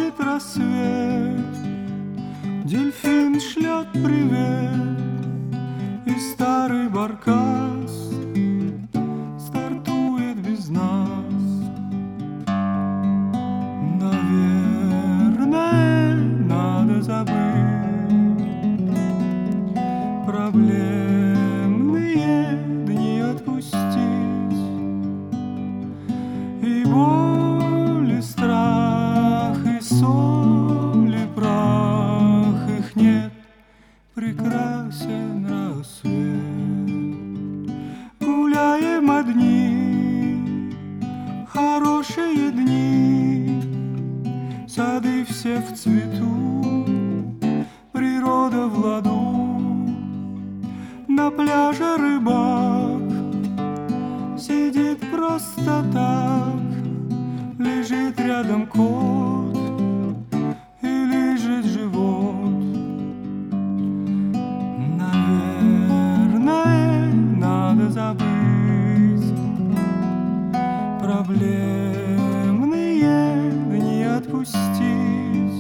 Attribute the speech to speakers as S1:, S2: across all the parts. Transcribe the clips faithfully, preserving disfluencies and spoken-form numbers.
S1: Приходит рассвет, дельфин шлет привет, и старый баркас стартует без нас. Наверное, надо забыть проблемные дни, отпустить и боль, и страх, и соль, и прах. Их нет, прекрасен рассвет. Гуляем одни, хорошие дни, сады все в цвету, природа в ладу. На пляже рыбак сидит просто так, лежит рядом кот и лежит живот. Наверное, надо забыть проблемные дни, отпустить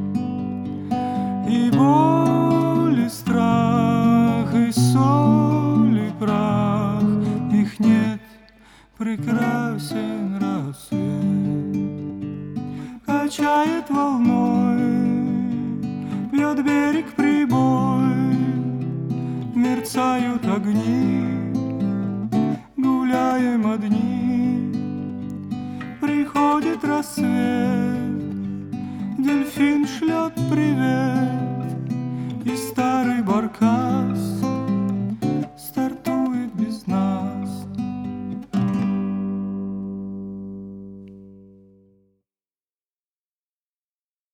S1: и боль, и страх, и соль, и прах. Их нет, прекрасен рассвет. Качает волной, бьет берег прибой, мерцают огни, гуляем одни. Приходит рассвет, дельфин шлет привет,